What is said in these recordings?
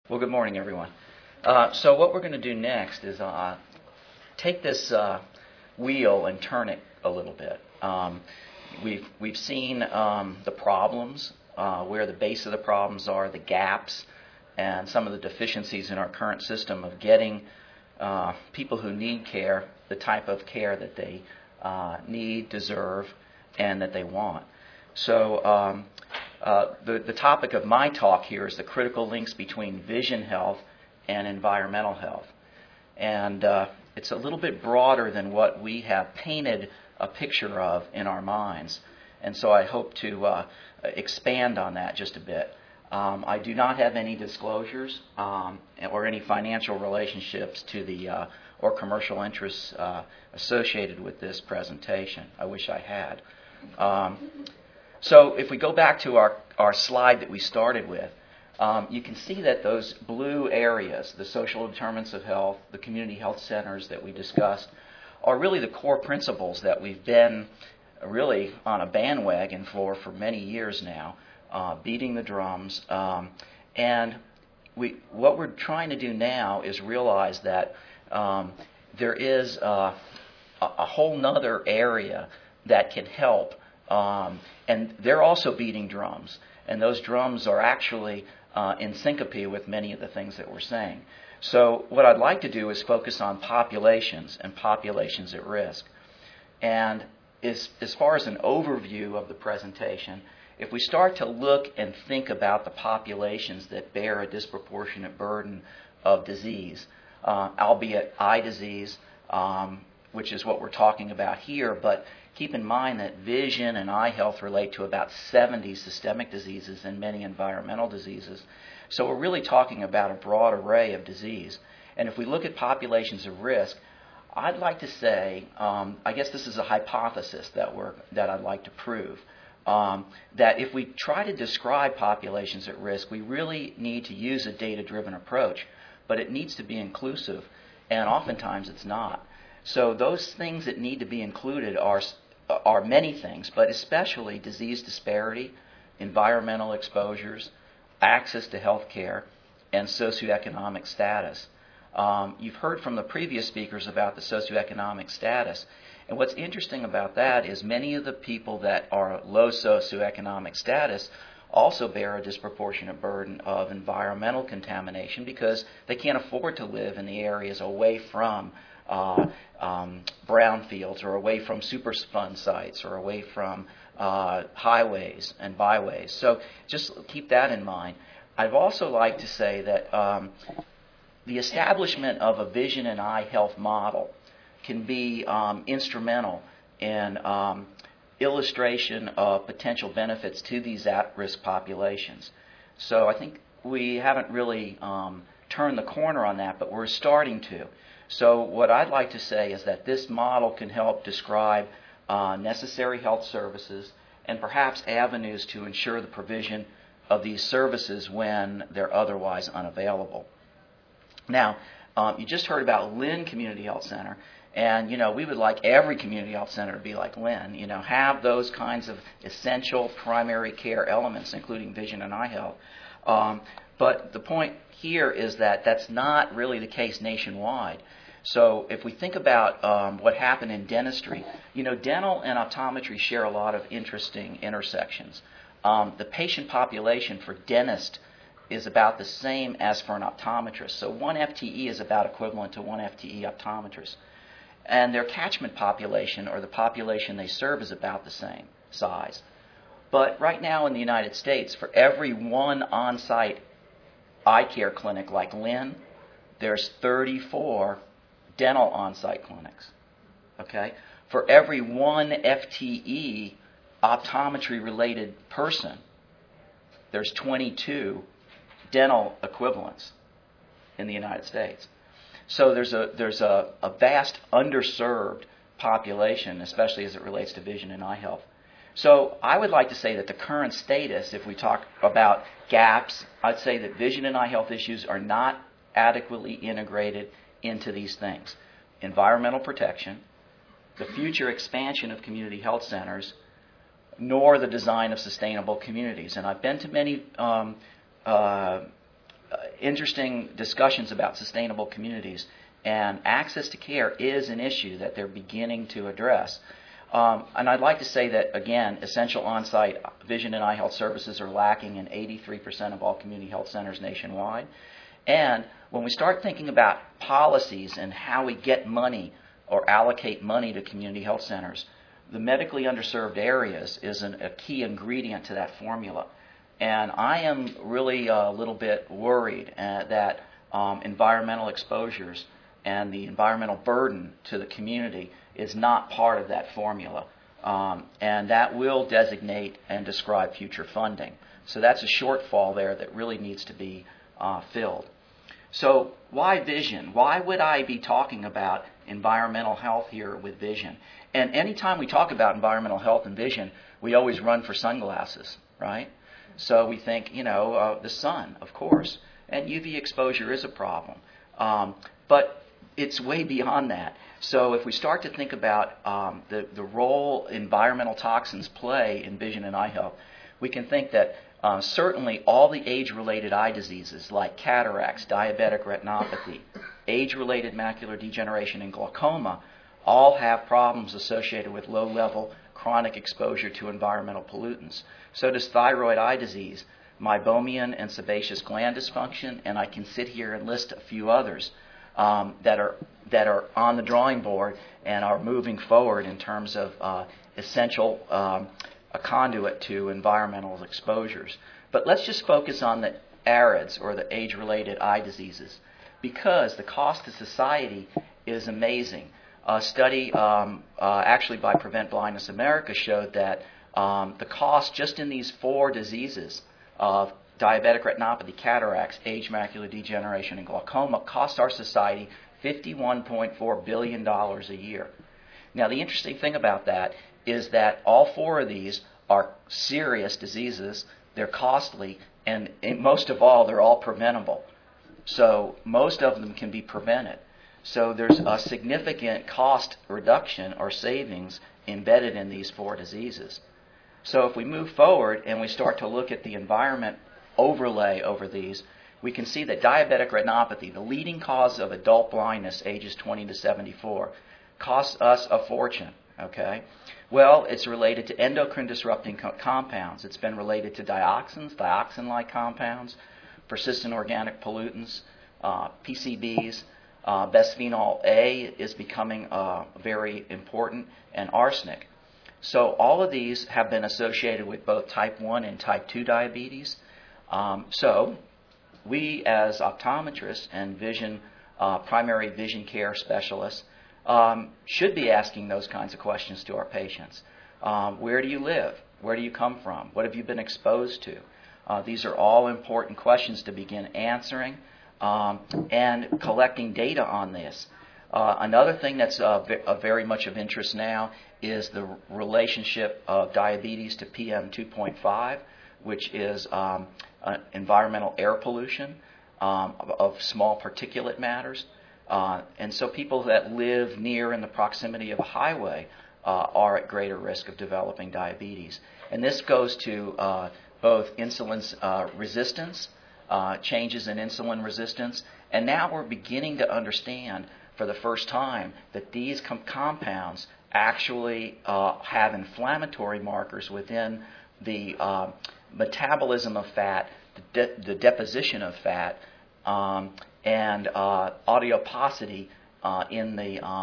Well, good morning, everyone. So what we're going to do next is take this wheel and turn it a little bit. We've seen the problems, where the base of the problems are, the gaps, and some of the deficiencies in our current system of getting people who need care the type of care that they need, deserve, and that they want. So the topic of my talk here is the critical links between vision health and environmental health. And it's a little bit broader than what we have painted a picture of in our minds. And so I hope to expand on that just a bit. I do not have any disclosures or any financial relationships to the or commercial interests associated with this presentation. I wish I had. So if we go back to our slide that we started with, you can see that those blue areas, the social determinants of health, the community health centers that we discussed, are really the core principles that we've been really on a bandwagon for many years now, beating the drums. And what we're trying to do now is realize that there is a whole nother area that can help. And they're also beating drums. And those drums are actually in syncope with many of the things that we're saying. So what I'd like to do is focus on populations and populations at risk. And as far as an overview of the presentation, if we start to look and think about the populations that bear a disproportionate burden of disease, albeit eye disease, which is what we're talking about here, but keep in mind that vision and eye health relate to about 70 systemic diseases and many environmental diseases. So we're really talking about a broad array of disease. And if we look at populations of risk, I'd like to say, I guess this is a hypothesis that I'd like to prove, that if we try to describe populations at risk, we really need to use a data-driven approach, but it needs to be inclusive, and oftentimes it's not. So those things that need to be included are many things, but especially disease disparity, environmental exposures, access to health care, and socioeconomic status. You've heard from the previous speakers about the socioeconomic status, and what's interesting about that is many of the people that are low socioeconomic status also bear a disproportionate burden of environmental contamination because they can't afford to live in the areas away from brownfields or away from Superfund sites or away from highways and byways. So just keep that in mind. I'd also like to say that the establishment of a vision and eye health model can be instrumental in illustration of potential benefits to these at-risk populations. So I think we haven't really turned the corner on that, but we're starting to. So what I'd like to say is that this model can help describe necessary health services and perhaps avenues to ensure the provision of these services when they're otherwise unavailable. Now, you just heard about Lynn Community Health Center, and we would like every community health center to be like Lynn, have those kinds of essential primary care elements, including vision and eye health. But the point here is that that's not really the case nationwide. So if we think about what happened in dentistry, dental and optometry share a lot of interesting intersections. The patient population for dentist is about the same as for an optometrist. So one FTE is about equivalent to one FTE optometrist. And their catchment population, or the population they serve, is about the same size. But right now in the United States, for every one on-site eye care clinic like Lynn, there's 34 dental on-site clinics. Okay? For every one FTE optometry-related person, there's 22 dental equivalents in the United States. So there's a vast underserved population, especially as it relates to vision and eye health. So I would like to say that the current status, if we talk about gaps, I'd say that vision and eye health issues are not adequately integrated into these things. Environmental protection, the future expansion of community health centers, nor the design of sustainable communities. And I've been to many interesting discussions about sustainable communities, and access to care is an issue that they're beginning to address. And I'd like to say that, again, essential on-site vision and eye health services are lacking in 83% of all community health centers nationwide. And when we start thinking about policies and how we get money or allocate money to community health centers, the medically underserved areas is a key ingredient to that formula. And I am really a little bit worried that environmental exposures and the environmental burden to the community is not part of that formula. And that will designate and describe future funding. So that's a shortfall there that really needs to be filled. So why vision? Why would I be talking about environmental health here with vision? And anytime we talk about environmental health and vision, we always run for sunglasses, right? So we think, the sun, of course, and UV exposure is a problem. But it's way beyond that. So if we start to think about the role environmental toxins play in vision and eye health, we can think that certainly all the age-related eye diseases like cataracts, diabetic retinopathy, age-related macular degeneration, and glaucoma all have problems associated with low-level chronic exposure to environmental pollutants. So does thyroid eye disease, meibomian and sebaceous gland dysfunction, and I can sit here and list a few others that are on the drawing board and are moving forward in terms of essential a conduit to environmental exposures. But let's just focus on the ARIDS, or the age-related eye diseases, because the cost to society is amazing. A study actually by Prevent Blindness America showed that the cost just in these 4 diseases of diabetic retinopathy, cataracts, age macular degeneration, and glaucoma cost our society $51.4 billion a year. Now, the interesting thing about that is that all 4 of these are serious diseases, they're costly, and most of all, they're all preventable. So most of them can be prevented. So there's a significant cost reduction or savings embedded in these 4 diseases. So if we move forward and we start to look at the environment overlay over these, we can see that diabetic retinopathy, the leading cause of adult blindness ages 20 to 74, costs us a fortune, okay? Well, it's related to endocrine disrupting compounds. It's been related to dioxins, dioxin-like compounds, persistent organic pollutants, PCBs, bisphenol A is becoming very important, and arsenic. So all of these have been associated with both type 1 and type 2 diabetes. So we as optometrists and primary vision care specialists should be asking those kinds of questions to our patients. Where do you live? Where do you come from? What have you been exposed to? These are all important questions to begin answering and collecting data on this. Another thing that's very much of interest now is the relationship of diabetes to PM 2.5, which is environmental air pollution of small particulate matters. And so people that live near in the proximity of a highway are at greater risk of developing diabetes. And this goes to both insulin resistance, changes in insulin resistance, and now we're beginning to understand for the first time that these compounds actually have inflammatory markers within the metabolism of fat, the deposition of fat, and adiposity in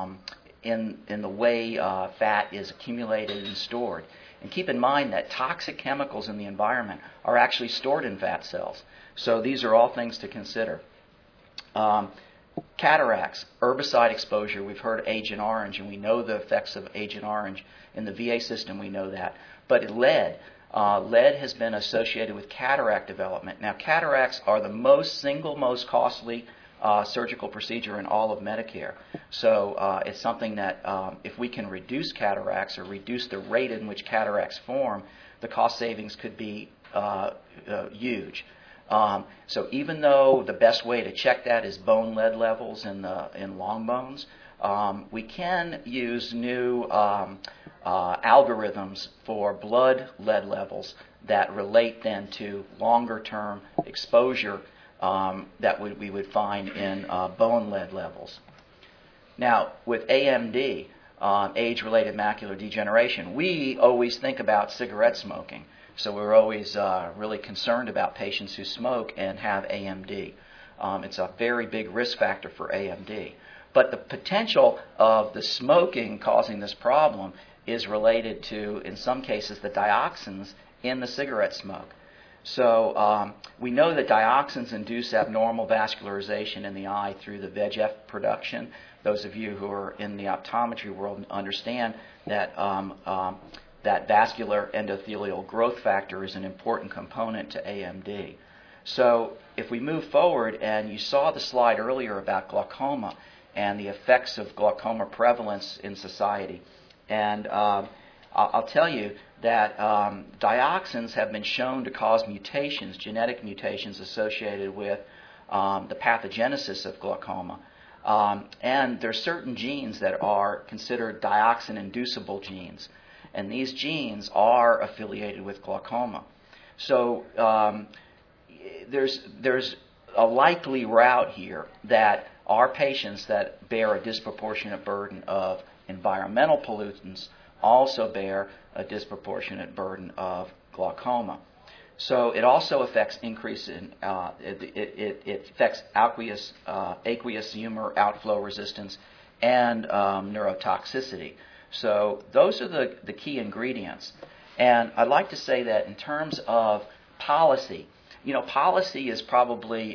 the way fat is accumulated and stored. And keep in mind that toxic chemicals in the environment are actually stored in fat cells. So these are all things to consider. Cataracts, herbicide exposure. We've heard Agent Orange, and we know the effects of Agent Orange. In the VA system, we know that. But lead has been associated with cataract development. Now, cataracts are the single most costly surgical procedure in all of Medicare. So it's something that if we can reduce cataracts or reduce the rate in which cataracts form, the cost savings could be huge. So even though the best way to check that is bone lead levels in long bones, we can use new algorithms for blood lead levels that relate then to longer-term exposure that we would find in bone lead levels. Now, with AMD, age-related macular degeneration, we always think about cigarette smoking. So we're always really concerned about patients who smoke and have AMD. It's a very big risk factor for AMD. But the potential of the smoking causing this problem is related to, in some cases, the dioxins in the cigarette smoke. So we know that dioxins induce abnormal vascularization in the eye through the VEGF production. Those of you who are in the optometry world understand that that vascular endothelial growth factor is an important component to AMD. So if we move forward, and you saw the slide earlier about glaucoma and the effects of glaucoma prevalence in society, and I'll tell you that dioxins have been shown to cause mutations, genetic mutations associated with the pathogenesis of glaucoma. And there are certain genes that are considered dioxin-inducible genes, and these genes are affiliated with glaucoma. So there's a likely route here that our patients that bear a disproportionate burden of environmental pollutants also bear a disproportionate burden of glaucoma. So it also affects increase in it affects aqueous humor outflow resistance and neurotoxicity. So those are the key ingredients. And I'd like to say that in terms of policy, policy is probably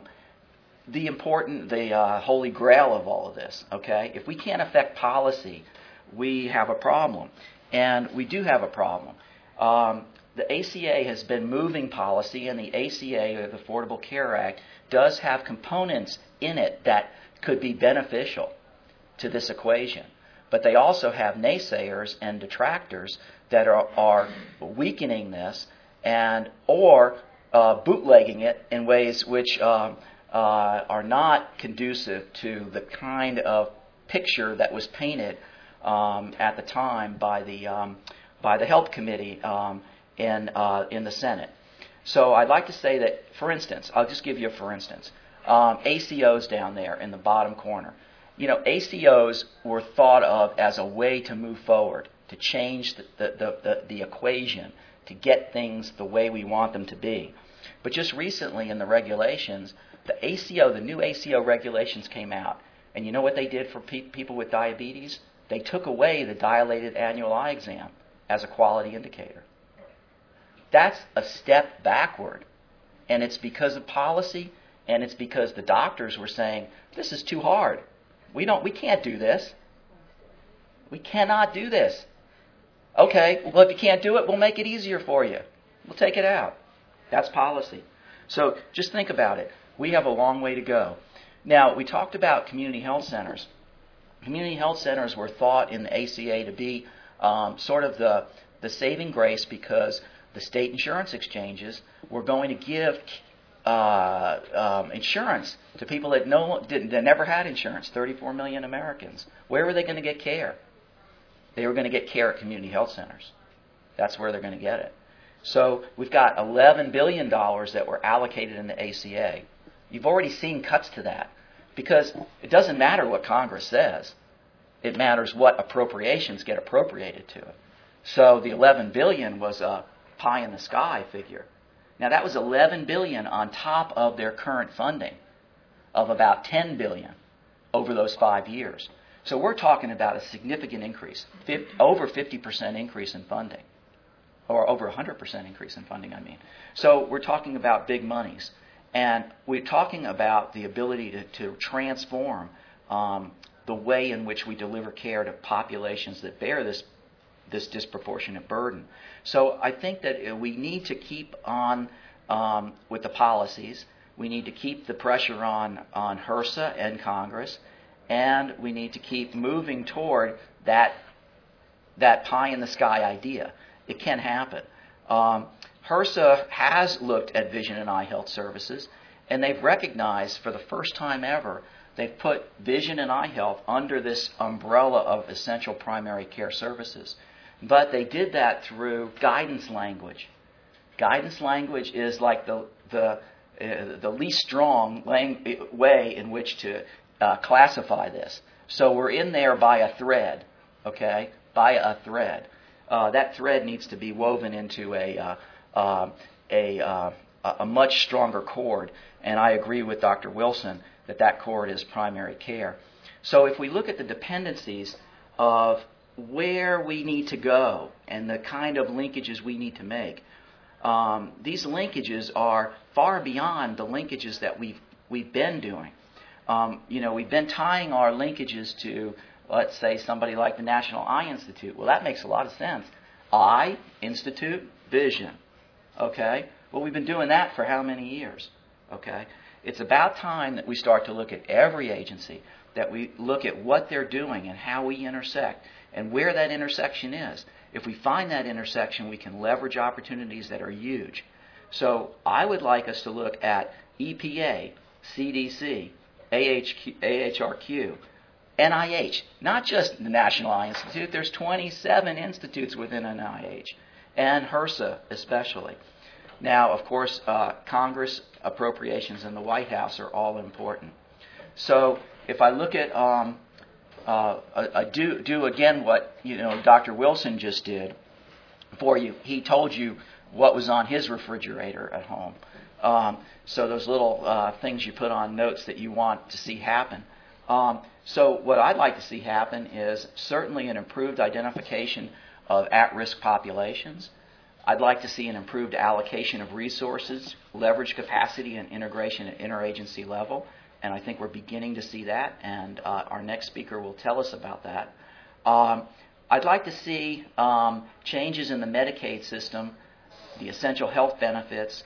the holy grail of all of this. Okay, if we can't affect policy, we have a problem, and we do have a problem. The ACA has been moving policy, and the ACA, or the Affordable Care Act, does have components in it that could be beneficial to this equation. But they also have naysayers and detractors that are weakening this or bootlegging it in ways which are not conducive to the kind of picture that was painted at the time by the Health Committee in the Senate. So I'd like to say that, for instance, I'll just give you a for instance. ACOs down there in the bottom corner. ACOs were thought of as a way to move forward, to change the equation, to get things the way we want them to be. But just recently in the regulations, the new ACO regulations came out. And you know what they did for people with diabetes? They took away the dilated annual eye exam as a quality indicator. That's a step backward. And it's because of policy, and it's because the doctors were saying, this is too hard. We can't do this. We cannot do this. Okay, well, if you can't do it, we'll make it easier for you. We'll take it out. That's policy. So just think about it. We have a long way to go. Now, we talked about community health centers. Community health centers were thought in the ACA to be sort of the saving grace, because the state insurance exchanges were going to give insurance to people that never had insurance, 34 million Americans. Where were they going to get care? They were going to get care at community health centers. That's where they're going to get it. So we've got $11 billion that were allocated in the ACA. You've already seen cuts to that, because it doesn't matter what Congress says. It matters what appropriations get appropriated to it. So the $11 billion was a pie-in-the-sky figure. Now, that was $11 billion on top of their current funding of about $10 billion over those 5 years. So we're talking about a significant increase, over 50% increase in funding, or over 100% increase in funding, I mean. So we're talking about big monies. And we're talking about the ability to transform the way in which we deliver care to populations that bear this disproportionate burden. So I think that we need to keep on with the policies. We need to keep the pressure on HRSA and Congress, and we need to keep moving toward that pie-in-the-sky idea. It can happen. HRSA has looked at vision and eye health services, and they've recognized for the first time ever, they've put vision and eye health under this umbrella of essential primary care services. But they did that through guidance language. Guidance language is like the least strong way in which to classify this. So we're in there by a thread, okay? By a thread. That thread needs to be woven into a much stronger cord, and I agree with Dr. Wilson that that cord is primary care. So if we look at the dependencies of where we need to go and the kind of linkages we need to make, these linkages are far beyond the linkages that we've been doing. We've been tying our linkages to, let's say, somebody like the National Eye Institute. Well, that makes a lot of sense. Eye, Institute, Vision. Okay? Well, we've been doing that for how many years? Okay? It's about time that we start to look at every agency, that we look at what they're doing and how we intersect and where that intersection is. If we find that intersection, we can leverage opportunities that are huge. So I would like us to look at EPA, CDC, AHRQ, NIH, not just the National Eye Institute. There's 27 institutes within NIH, and HRSA especially. Now, of course, Congress, appropriations, and the White House are all important. So if I look at do again what Dr. Wilson just did for you. He told you what was on his refrigerator at home. So those little things you put on notes that you want to see happen. So what I'd like to see happen is certainly an improved identification of at-risk populations. I'd like to see an improved allocation of resources, leverage capacity, and integration at interagency level. And I think we're beginning to see that, and our next speaker will tell us about that. I'd like to see changes in the Medicaid system, the essential health benefits,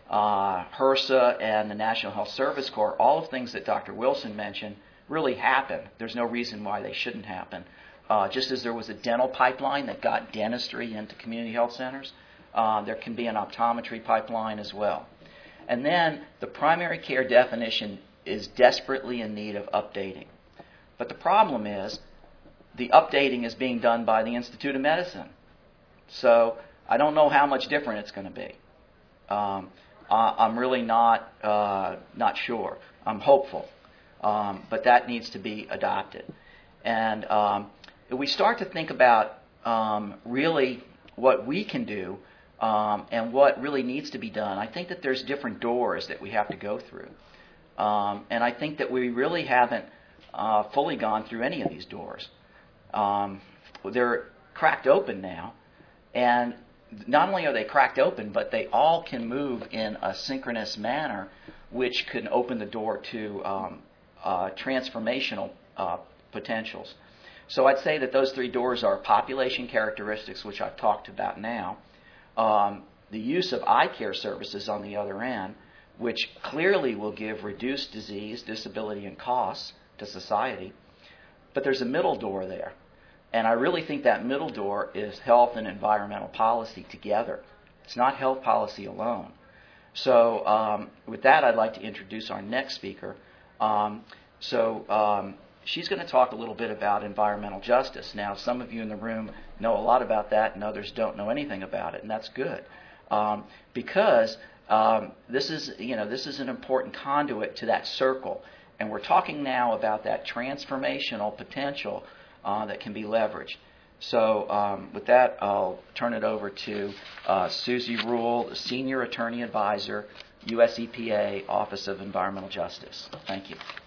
HRSA, and the National Health Service Corps, all of things that Dr. Wilson mentioned, really happen. There's no reason why they shouldn't happen. Just as there was a dental pipeline that got dentistry into community health centers, there can be an optometry pipeline as well. And then the primary care definition is desperately in need of updating. But the problem is the updating is being done by the Institute of Medicine. So I don't know how much different it's going to be. I'm really not sure. I'm hopeful. But that needs to be adopted. And if we start to think about really what we can do and what really needs to be done, I think that there's different doors that we have to go through. And I think that we really haven't fully gone through any of these doors. They're cracked open now, and not only are they cracked open, but they all can move in a synchronous manner, which can open the door to transformational potentials. So I'd say that those three doors are population characteristics, which I've talked about now, the use of eye care services on the other end, which clearly will give reduced disease, disability, and costs to society. But there's a middle door there. And I really think that middle door is health and environmental policy together. It's not health policy alone. So with that, I'd like to introduce our next speaker. She's going to talk a little bit about environmental justice. Now, some of you in the room know a lot about that, and others don't know anything about it, and that's good. Because this is an important conduit to that circle. And we're talking now about that transformational potential that can be leveraged. So with that, I'll turn it over to Susie Rule, the Senior Attorney Advisor, US EPA, Office of Environmental Justice. Thank you.